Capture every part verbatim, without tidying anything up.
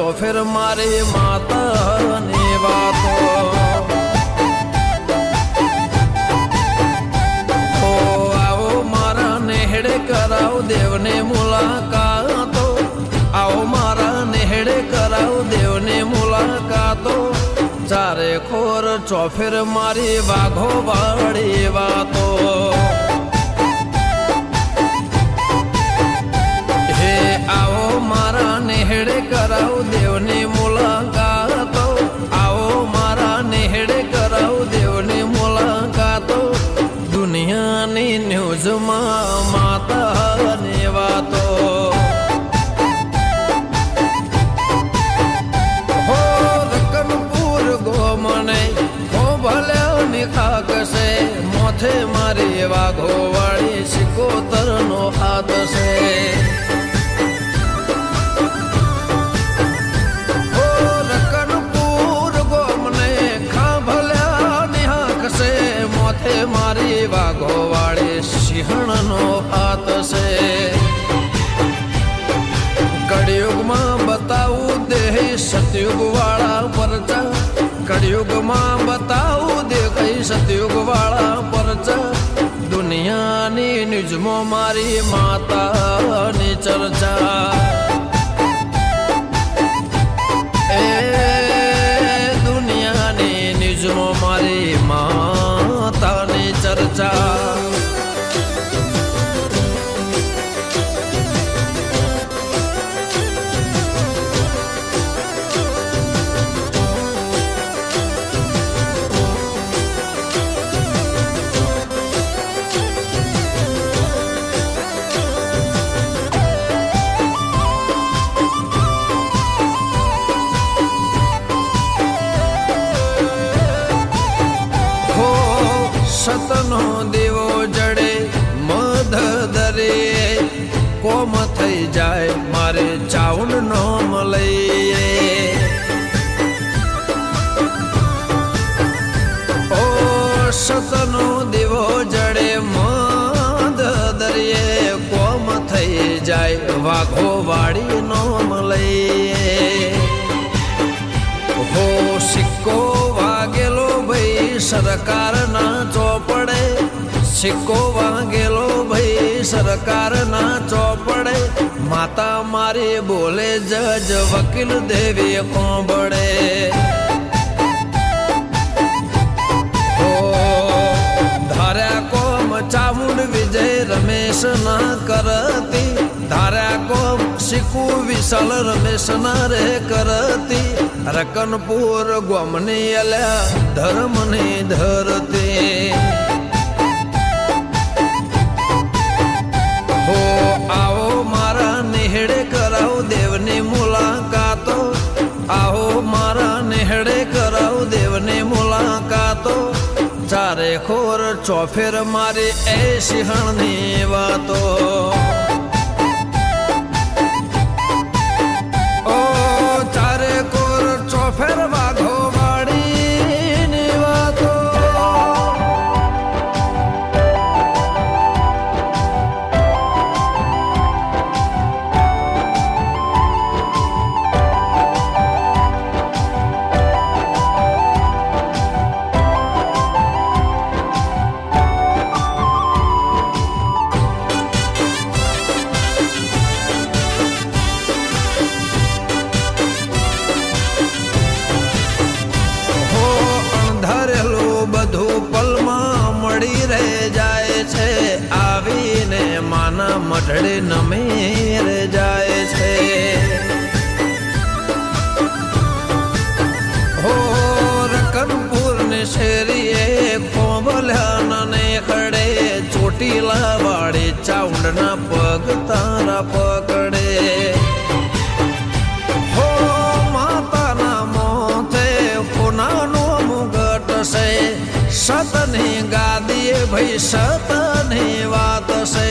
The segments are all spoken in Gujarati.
ચોફેર મારી માતાની વાતો ઓ આવો મારા નેહડે કરાવ દેવને મુલાકાતો આવો મારા નેહડે કરાવ દેવને મુલાકાતો ચારે ખોર ચોફેર મારી વાઘો વાળી વાતો હે આવો મારા નેહડે કરાવ દેવની મુલાકાતો આવો મારા નેહડે કરાવ દેવની મુલાકાતો દુનિયાની ન્યૂઝમાં માતાની વાતો હો રકનપુર ગોમને હો ભલે ખાક છે મોથે મારી વાઘો વાળી સિકોતર નો હાથ છે મારી વાઘો વાળે સિંહણ નો હાથ છે કળિયુગમાં બતાવું દે સતયુગ વાળા પરચા કળિયુગમાં બતાવું દે કઈ સતયુગ વાળા પરચા દુનિયાની ન્યૂઝમાં મારી માતાની ચર્ચા એ દુનિયાની ન્યૂઝમાં મારી માતાની ચર્ચા સતનો દેવો જડે મધ દરે કોમ થઈ જાય મારે ચાઉંડ નો મળે ઓ સતનો દેવો જડે મધ દરિયે કોમ થઈ જાય વાઘો વાળી નો મળે હો સિક્કો વાગેલો ભાઈ સરકાર ના ચોપડે સિક્કો વાગેલો ભાઈ સરકાર ના ચોપડે માતા મારી બોલે જજ વકીલ દેવી કોંબડે ઓ ધાર્યા કોમ ચામુંડ વિજય રમેશ ના કરતી ધાર્યા કોમ શીખુ વિશાલ રમેશ ના રે કરતી રકનપુર ગોમની અલ્યા ધર્મની ધરતી હો આવો મારા નેહડે કરાવ દેવની મુલાકાતો આવો મારા નેહડે કરાવ દેવની મુલાકાતો ચારે ખોર ચોફેર મારી એ સિંહણની વાતો ઓ ચારે કોર ચોફેર વાઘો વાળીની વાતો મળી રહે જાય છે આવીને માના મઢડે નમેર જાય છે હો રકનપુર ને શેરીએ ખોબલ્યા ને ખડે ચોટીલા વાળી ચાઉંડ ના પગ તારા પકડે હો માતાના મોથે કોનાનો મુગટ છે સતની ગાદીએ ભાઈ સતની વાત છે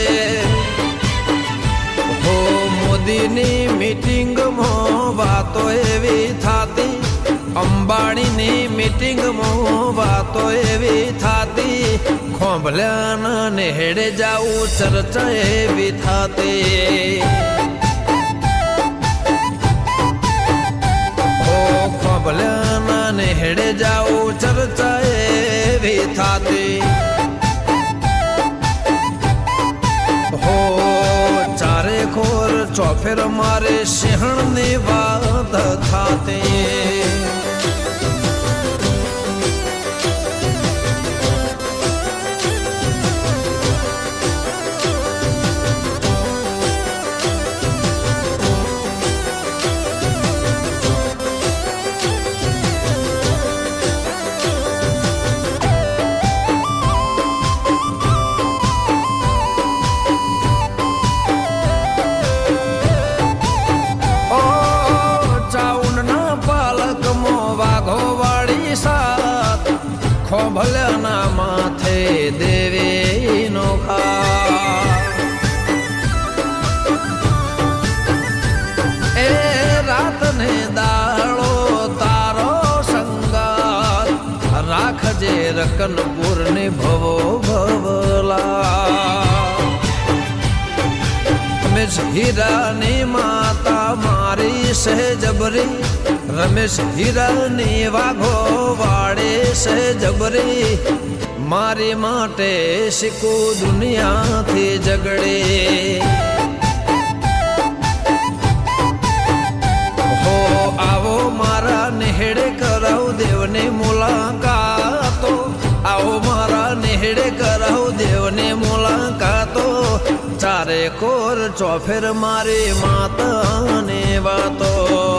હો મોદીની મીટિંગમાં વાતો એવી થાતી અંબાણીની મીટિંગમાં વાતો એવી થાતી ખોંભલ્યાના નેહડે જાવું ચર્ચા એવી થાતી ખોભલ્યાના નેહડે જાઉં ચર્ચા એવી થાતી હો ચારે ખોર ચોફેર મારે સિંહણની વાત થાતી ખોભલ્યાના માથે દેવીનો ખા એ રાતને દાળો તારો સંગાત રાખજે રકનપુર ની ભવો ભવલા રમેશ હીરાની માતા મારી સહેજબરી રમેશ હીરાની વાઘો વાળે સહેજબરી મારી માટે શીખું દુનિયાથી ઝગડે હો આવો મારા નેહડે કરાવ દેવની મુલાકાતો આવો મારા નેહડે કરાવ દેવની મુલાકાતો ચારે કોર ચોફેર મારી માતાની વાતો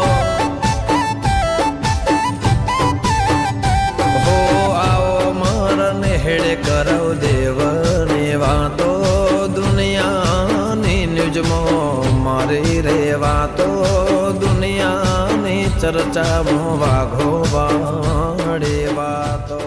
હો આવો મારા નેહડે કરાવ દેવની વાતો દુનિયાની ન્યૂઝમાં મારી રે વાતો દુનિયાની ચર્ચામાં વાઘો વાળી વાતો